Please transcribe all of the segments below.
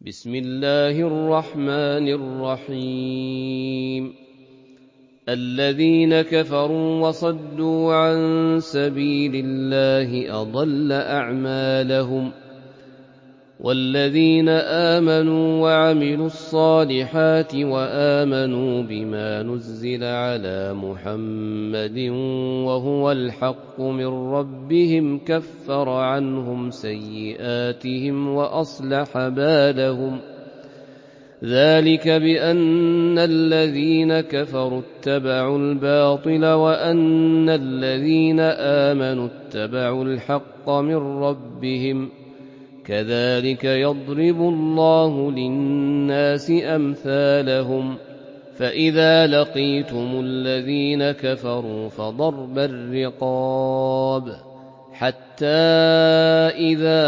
بسم الله الرحمن الرحيم الذين كفروا وصدوا عن سبيل الله أضل أعمالهم والذين آمنوا وعملوا الصالحات وآمنوا بما نزل على محمد وهو الحق من ربهم كفر عنهم سيئاتهم وأصلح بالهم ذلك بأن الذين كفروا اتبعوا الباطل وأن الذين آمنوا اتبعوا الحق من ربهم كذلك يضرب الله للناس أمثالهم فإذا لقيتم الذين كفروا فضرب الرقاب حتى إذا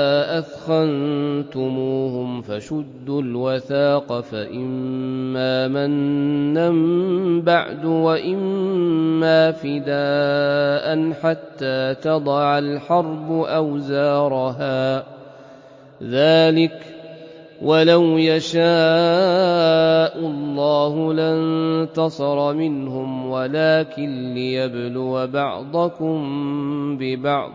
أثخنتموهم فشدوا الوثاق فإما منا بعد وإما فداء حتى تضع الحرب أوزارها ذلك ولو يشاء الله لانتصر منهم ولكن ليبلو بعضكم ببعض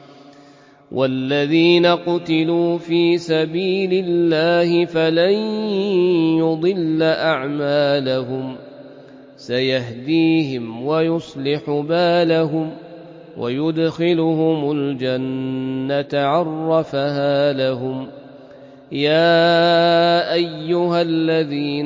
والذين قتلوا في سبيل الله فلن يضل أعمالهم سيهديهم ويصلح بالهم ويدخلهم الجنة عرفها لهم يا أيها الذين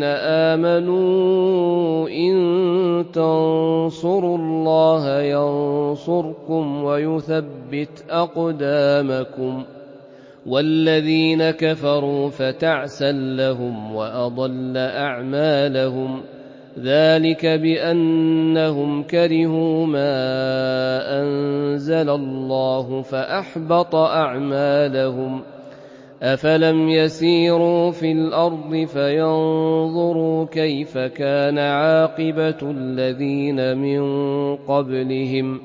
آمنوا إن تنصروا الله ينصركم ويثبت أقدامكم والذين كفروا فتعسا لهم وأضل أعمالهم ذلك بأنهم كرهوا ما أنزل الله فأحبط أعمالهم أفلم يسيروا في الأرض فينظروا كيف كان عاقبة الذين من قبلهم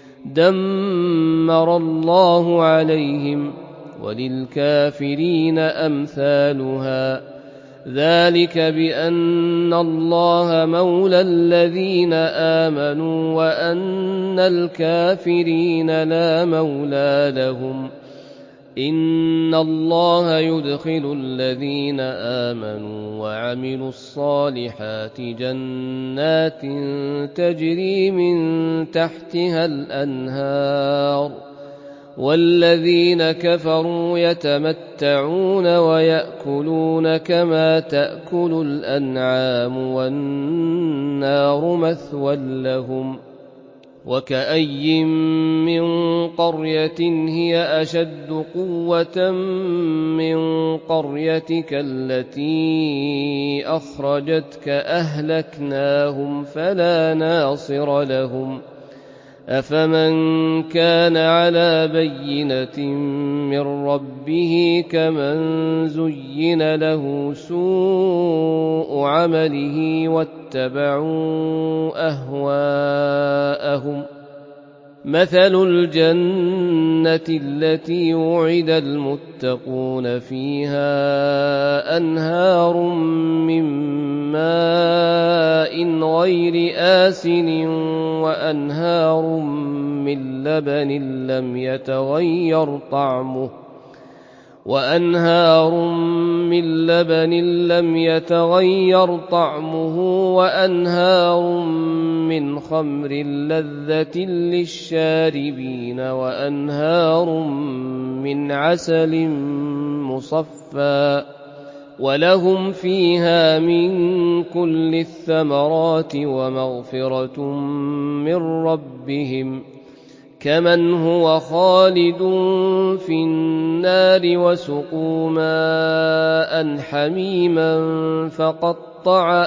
دمر الله عليهم وللكافرين أمثالها ذلك بأن الله مولى الذين آمنوا وأن الكافرين لا مولى لهم إن الله يدخل الذين آمنوا وعملوا الصالحات جنات تجري من تحتها الأنهار والذين كفروا يتمتعون ويأكلون كما تأكل الأنعام والنار مثوى لهم وكأي من قرية هي أشد قوة من قريتك التي أخرجتك أهلكناهم فلا ناصر لهم أفمن كان على بينة من ربه كمن زين له سوء عمله واتبعوا أهواءهم مثل الجنة التي وعد المتقون فيها أنهار من ماء غير آسن وأنهار من لبن لم يتغير طعمه وأنهار من خمر لذة للشاربين وأنهار من عسل مصفى ولهم فيها من كل الثمرات ومغفرة من ربهم كمن هو خالد في النار وسقوا ماء حميما فقطع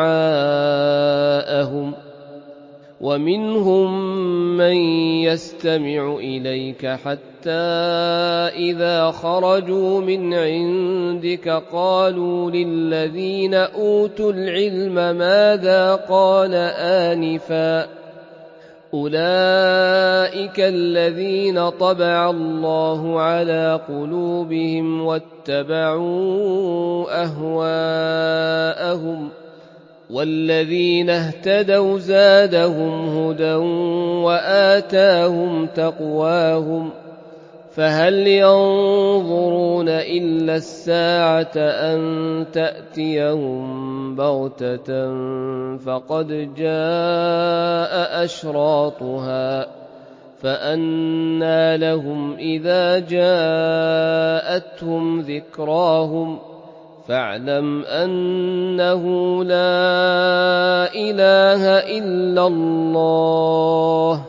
أمعاءهم ومنهم من يستمع إليك حتى إذا خرجوا من عندك قالوا للذين أوتوا العلم ماذا قال آنفا أولئك الذين طبع الله على قلوبهم واتبعوا أهواءهم والذين اهتدوا زادهم هدى وآتاهم تقواهم فهل ينظرون إلا الساعة أن تأتيهم بغتة فقد جاء أشراطها فأنى لهم إذا جاءتهم ذكراهم فاعلم أنه لا إله إلا الله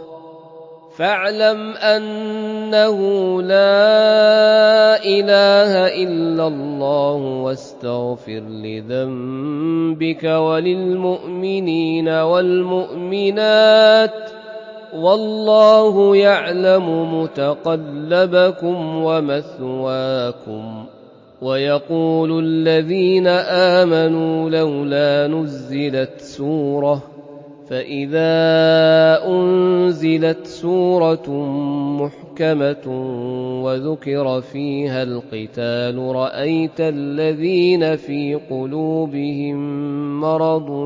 واستغفر لذنبك وللمؤمنين والمؤمنات والله يعلم متقلبكم ومثواكم ويقول الذين آمنوا لولا نزلت سورة فإذا أنزلت سورة محكمة وذكر فيها القتال رأيت الذين في قلوبهم مرض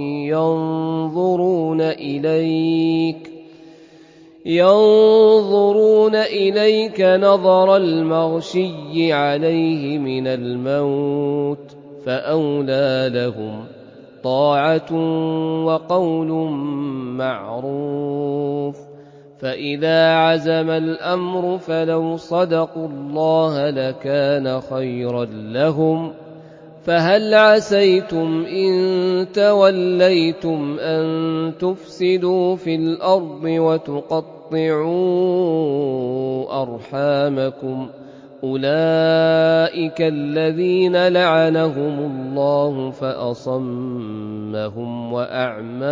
ينظرون إليك نظر المغشي عليه من الموت فأولى لهم طاعة وقول معروف فإذا عزم الأمر فلو صدقوا الله لكان خيرا لهم فهل عسيتم إن توليتم أن تفسدوا في الأرض وتقطعوا أرحامكم أولئك الذين لعنهم الله فأصمهم وأعمى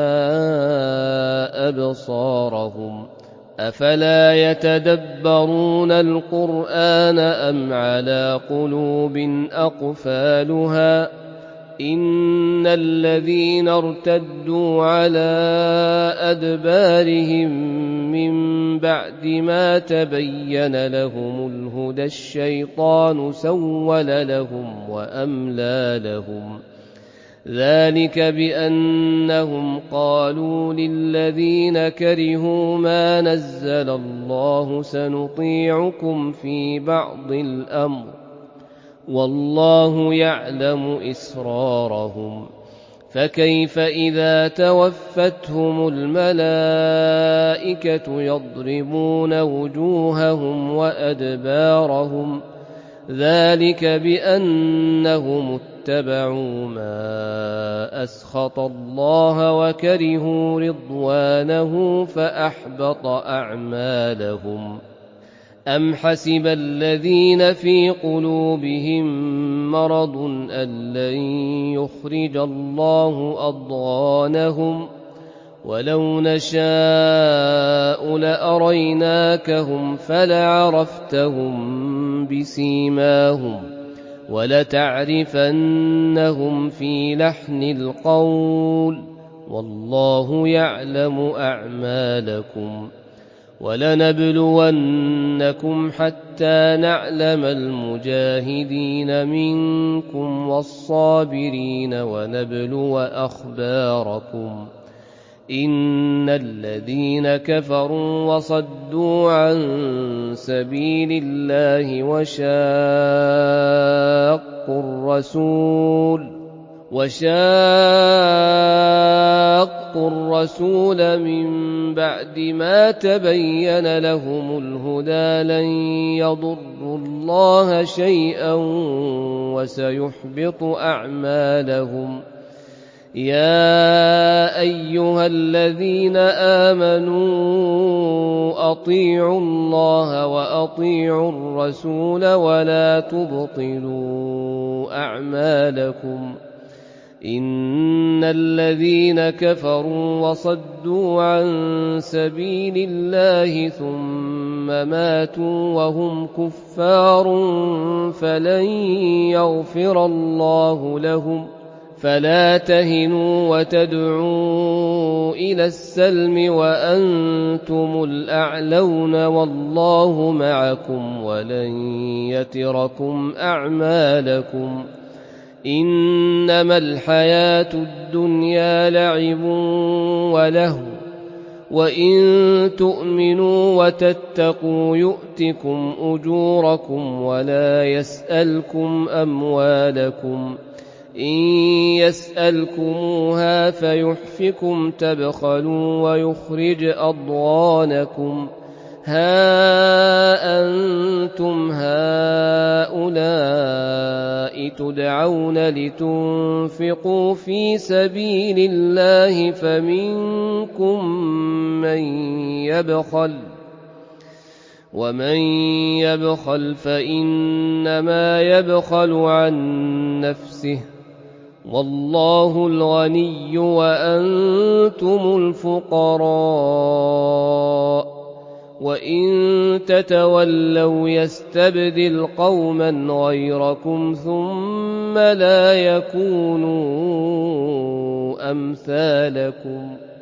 أبصارهم أفلا يتدبرون القرآن أم على قلوب أقفالها إن الذين ارتدوا على أدبارهم من بعد ما تبين لهم الهدى الشيطان سول لهم وأملى لهم ذلك بأنهم قالوا للذين كرهوا ما نزل الله سنطيعكم في بعض الأمر والله يعلم إسرارهم فكيف إذا توفتهم الملائكة يضربون وجوههم وأدبارهم ذلك بأنهم اتبعوا ما أسخط الله وكرهوا رضوانه فأحبط أعمالهم أم حسب الذين في قلوبهم مرض أن لن يخرج الله أضغانهم ولو نشاء لأريناكهم فلعرفتهم بسيماهم ولتعرفنهم في لحن القول والله يعلم أعمالكم ولنبلونكم حتى نعلم المجاهدين منكم والصابرين ونبلو أخباركم إن الذين كفروا وصدوا عن سبيل الله وشاقوا الرسول من بعد ما تبين لهم الهدى لن يضروا الله شيئا وسيحبط أعمالهم يا أيها الذين آمنوا أطيعوا الله وأطيعوا الرسول ولا تبطلوا أعمالكم إن الذين كفروا وصدوا عن سبيل الله ثم ماتوا وهم كفار فلن يغفر الله لهم فلا تهنوا وتدعوا إلى السلم وأنتم الأعلون والله معكم ولن يتركم أعمالكم إنما الحياة الدنيا لعب ولهو وإن تؤمنوا وتتقوا يؤتكم أجوركم ولا يسألكم أموالكم إن يسألكموها فيحفكم تبخلوا ويخرج أضغانكم ها أنتم هؤلاء تدعون لتنفقوا في سبيل الله فمنكم من يبخل ومن يبخل فإنما يبخل عن نفسه والله الغني وأنتم الفقراء وإن تتولوا يستبدل قوما غيركم ثم لا يكونوا أمثالكم